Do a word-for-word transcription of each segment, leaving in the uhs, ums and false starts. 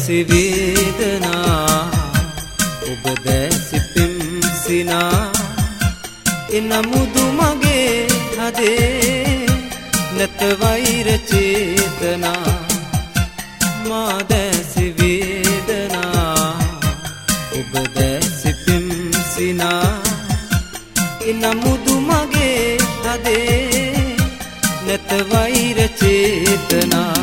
දැසි වේදනා ඔබ දැසි පිම්සිනා එනමුදු මගේ හදේ නැත වෛර චේතනා මා දැසි වේදනා ඔබ දැසි පිම්සිනා එනමුදු මගේ හදේ නැත වෛර චේතනා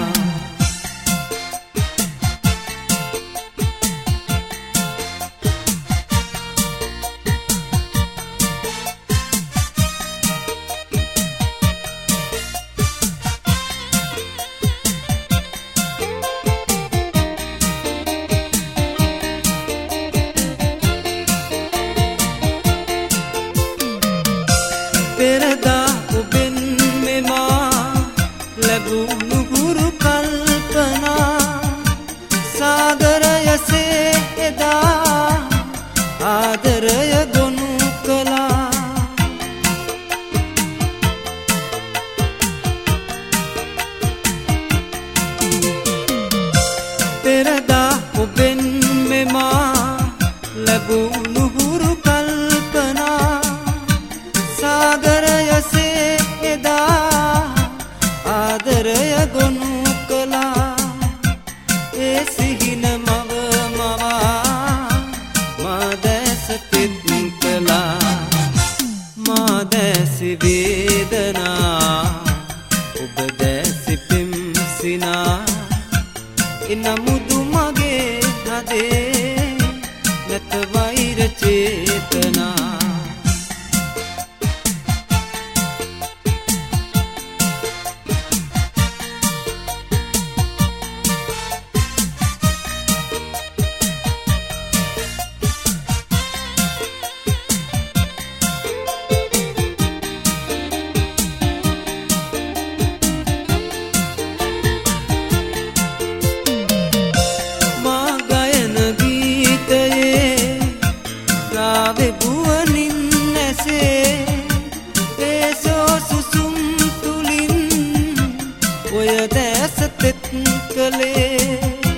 පෙරදා ඔබෙන් මෙමා ලැබුණු ගුරු කල්පනා සාගරයසේ එදා ආදරය ගොනු කළා පෙරදා ඔබෙන් මෙමා ලැබුණු ගුරු කල්පනා සාගරයසේ එදා ආදරය ගොනු කළා ඒ සිහින මව මවා මා දැස තෙත් කළා මා දැසි වේදනා ඔබ දැසි පිම්සිනා එනමුදු මගේ හදේ නැත වෛර චේතනා බුවනින් නැසේ ඒසෝ සුසුම් තුලින් ඔය දැස තෙත් කළේ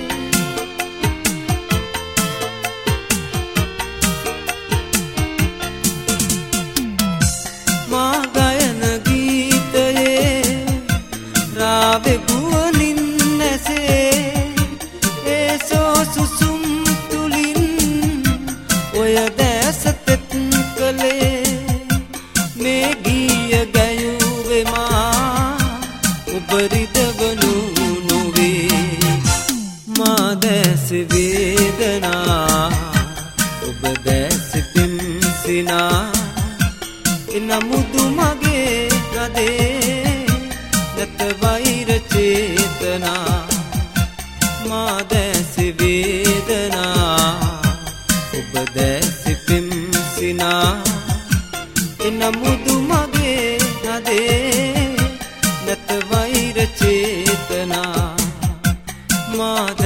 මා ගයන ගීතයේ රාවේ බුවනින් නැසේ ඒසෝ සුසුම් තුලින් ඔය දැස තෙත් කළේ මේ ගීය ගැයුවේ මා ඔබ රිදවනු නොවේ මා දැසි වේදනා ඔබ දැසි පිම්සිනා එනමුදු මගේ හදේ නැත වෛර චේතනා මා දැසි වේදනා ඔබ දැසි පිම්සිනා එනමුදු මගේ හදේ නැත වෛර චේතනා මා